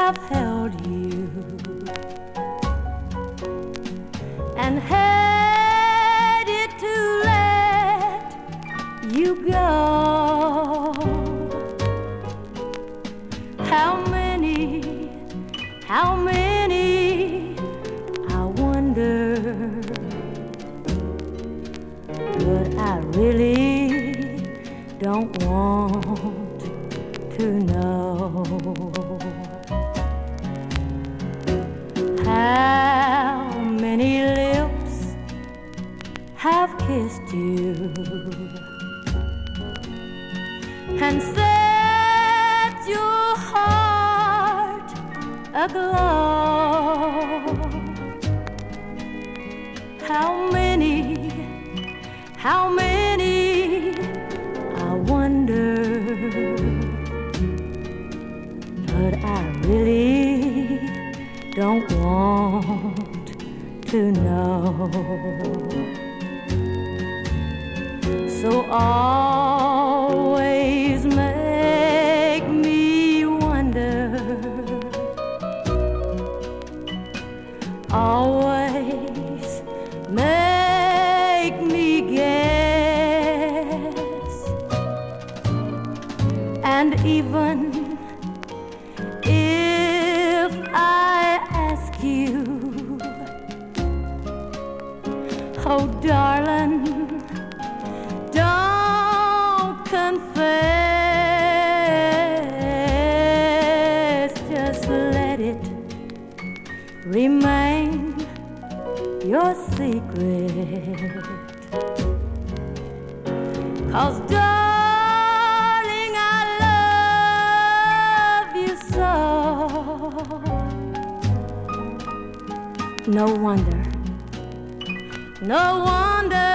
have held you and hated to let you go. How many, I wonder, but I really don't want to know. How many lips have kissed you and set your heart aglow? How many, I wonder, but I really don't want to know. So always make me wonder, always make me guess, and even if I ask you, oh darling, don't confess, just let it remain your secret. 'Cause darling, I love you so. No wonder